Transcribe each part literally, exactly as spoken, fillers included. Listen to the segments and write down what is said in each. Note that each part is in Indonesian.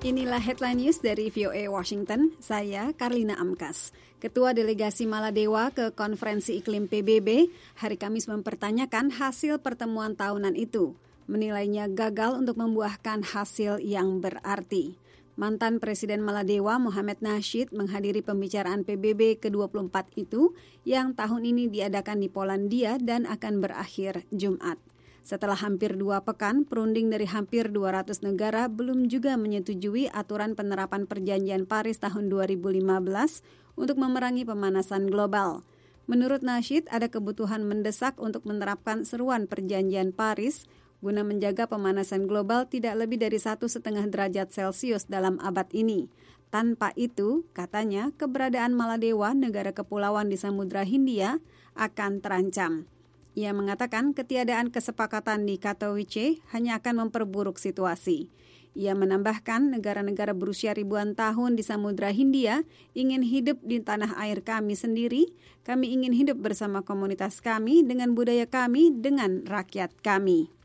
Inilah headline news dari V O A Washington, saya Karlina Amkas. Ketua Delegasi Maladewa ke Konferensi Iklim P B B hari Kamis mempertanyakan hasil pertemuan tahunan itu. Menilainya gagal untuk membuahkan hasil yang berarti. Mantan Presiden Maladewa Mohamed Nasheed menghadiri pembicaraan P B B ke dua puluh empat itu yang tahun ini diadakan di Polandia dan akan berakhir Jumat. Setelah hampir dua pekan, perunding dari hampir dua ratus negara belum juga menyetujui aturan penerapan Perjanjian Paris tahun dua ribu lima belas untuk memerangi pemanasan global. Menurut Nasheed, ada kebutuhan mendesak untuk menerapkan seruan Perjanjian Paris guna menjaga pemanasan global tidak lebih dari satu koma lima derajat Celcius dalam abad ini. Tanpa itu, katanya, keberadaan Maladewa, negara kepulauan di Samudra Hindia, akan terancam. Ia mengatakan ketiadaan kesepakatan di Katowice hanya akan memperburuk situasi. Ia menambahkan negara-negara berusia ribuan tahun di Samudra Hindia ingin hidup di tanah air kami sendiri. Kami ingin hidup bersama komunitas kami dengan budaya kami dengan rakyat kami.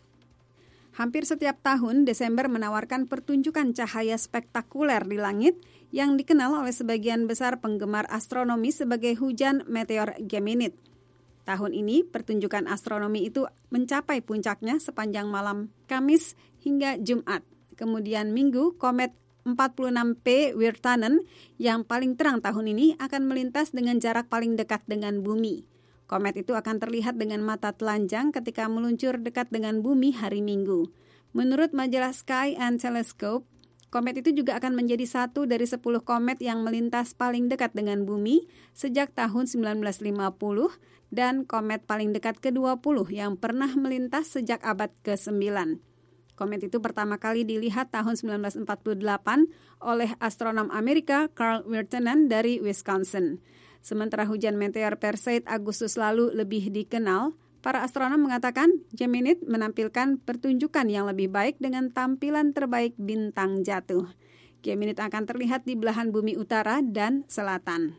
Hampir setiap tahun, Desember menawarkan pertunjukan cahaya spektakuler di langit yang dikenal oleh sebagian besar penggemar astronomi sebagai hujan meteor Geminid. Tahun ini, pertunjukan astronomi itu mencapai puncaknya sepanjang malam Kamis hingga Jumat. Kemudian Minggu, komet empat puluh enam P Wirtanen yang paling terang tahun ini akan melintas dengan jarak paling dekat dengan bumi. Komet itu akan terlihat dengan mata telanjang ketika meluncur dekat dengan bumi hari Minggu. Menurut majalah Sky and Telescope, komet itu juga akan menjadi satu dari sepuluh komet yang melintas paling dekat dengan bumi sejak tahun sembilan belas lima puluh dan komet paling dekat ke dua puluh yang pernah melintas sejak abad kesembilan. Komet itu pertama kali dilihat tahun sembilan belas empat puluh delapan oleh astronom Amerika Carl Wirtanen dari Wisconsin. Sementara hujan meteor Perseid Agustus lalu lebih dikenal, para astronom mengatakan Geminid menampilkan pertunjukan yang lebih baik dengan tampilan terbaik bintang jatuh. Geminid akan terlihat di belahan bumi utara dan selatan.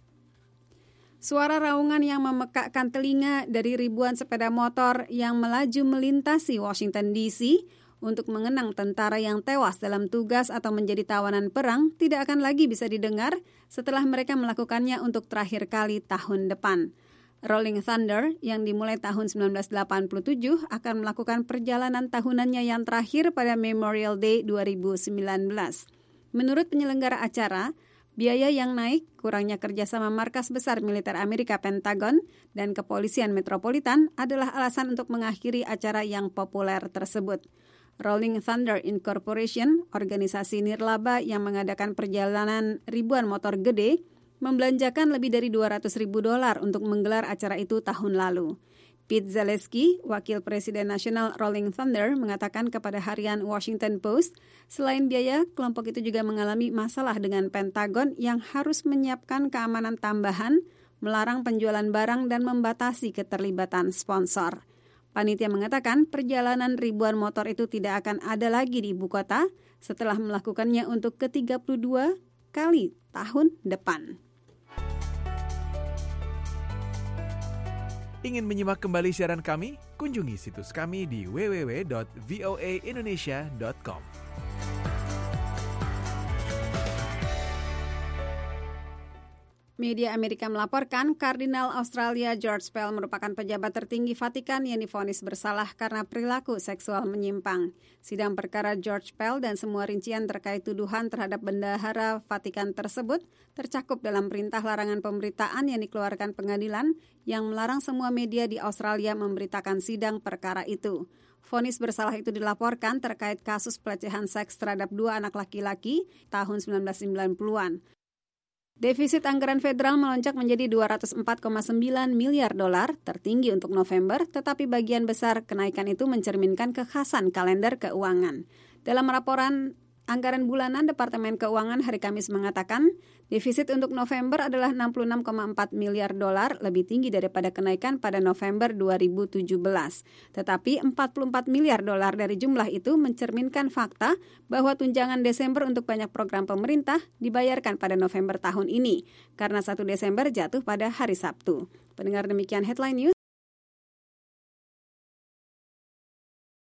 Suara raungan yang memekakkan telinga dari ribuan sepeda motor yang melaju melintasi Washington D C untuk mengenang tentara yang tewas dalam tugas atau menjadi tawanan perang tidak akan lagi bisa didengar setelah mereka melakukannya untuk terakhir kali tahun depan. Rolling Thunder yang dimulai tahun sembilan belas delapan puluh tujuh akan melakukan perjalanan tahunannya yang terakhir pada Memorial Day dua ribu sembilan belas. Menurut penyelenggara acara, biaya yang naik, kurangnya kerjasama markas besar militer Amerika Pentagon dan kepolisian metropolitan adalah alasan untuk mengakhiri acara yang populer tersebut. Rolling Thunder Incorporation, organisasi nirlaba yang mengadakan perjalanan ribuan motor gede, membelanjakan lebih dari dua ratus ribu dolar untuk menggelar acara itu tahun lalu. Pete Zaleski, wakil presiden nasional Rolling Thunder, mengatakan kepada harian Washington Post, selain biaya, kelompok itu juga mengalami masalah dengan Pentagon yang harus menyiapkan keamanan tambahan, melarang penjualan barang dan membatasi keterlibatan sponsor. Panitia mengatakan perjalanan ribuan motor itu tidak akan ada lagi di ibu kota setelah melakukannya untuk ke tiga puluh dua kali tahun depan. Ingin menyimak kembali siaran kami? Kunjungi situs kami di w w w dot v o a indonesia dot com. Media Amerika melaporkan Kardinal Australia George Pell merupakan pejabat tertinggi Vatikan yang divonis bersalah karena perilaku seksual menyimpang. Sidang perkara George Pell dan semua rincian terkait tuduhan terhadap bendahara Vatikan tersebut tercakup dalam perintah larangan pemberitaan yang dikeluarkan pengadilan yang melarang semua media di Australia memberitakan sidang perkara itu. Vonis bersalah itu dilaporkan terkait kasus pelecehan seks terhadap dua anak laki-laki tahun sembilan belas sembilan puluhan. Defisit anggaran federal melonjak menjadi dua ratus empat koma sembilan miliar dolar, tertinggi untuk November, tetapi bagian besar kenaikan itu mencerminkan kekhasan kalender keuangan. Dalam laporan anggaran bulanan, Departemen Keuangan hari Kamis mengatakan defisit untuk November adalah enam puluh enam koma empat miliar dolar, lebih tinggi daripada kenaikan pada November dua ribu tujuh belas. Tetapi empat puluh empat miliar dolar dari jumlah itu mencerminkan fakta bahwa tunjangan Desember untuk banyak program pemerintah dibayarkan pada November tahun ini, karena satu Desember jatuh pada hari Sabtu. Pendengar, demikian Headline News.